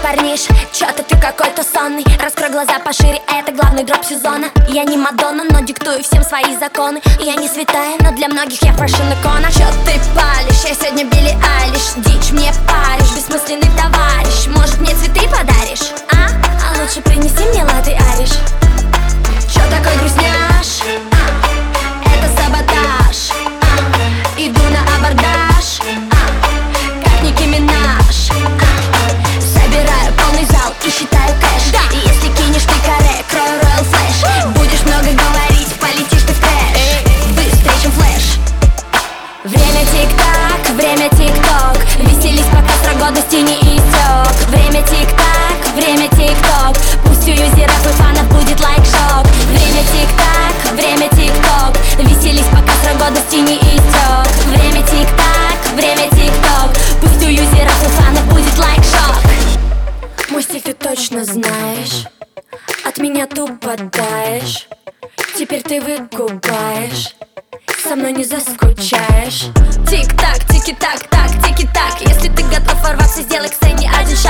парниш, чё-то ты какой-то сонный. Раскрой глаза пошире, это главный дроп сезона. Я не Мадонна, но диктую всем свои законы. Я не святая, но для многих я фэшн-икона. Чё ты палишь? Я сегодня Билли Айлиш. Дичь мне паришь, бессмысленный товарищ. Может, мне цветы подаришь? А лучше принеси мне латте Ариш. Чё такой грустняш? Это саботаж. Иду на абордаж, как Ники Минаж. Собираю полный зал и считаю кэш. И если кинешь ты каре, крою Royal Flash. Будешь много говорить, полетишь ты в кэш быстрее, чем флэш. Время тик-так, время тик-ток. Веселись, пока срок годности не истек. Время тик-так, время тик-ток. Пусть у юзеров и фанов будет лайк-шок. Время тик-так, время тик-ток. Веселись, пока срок годности не истек. Время тик-так, время тик-ток. Пусть у юзеров и фанов будет лайк-шок. Мой стиль ты точно знаешь, от меня тупо таешь. Теперь ты выкупаешь, со мной не заскучаешь. Тик-так, тики-так, так, тики-так. Если ты готов ворваться, сделай к сцене один шаг.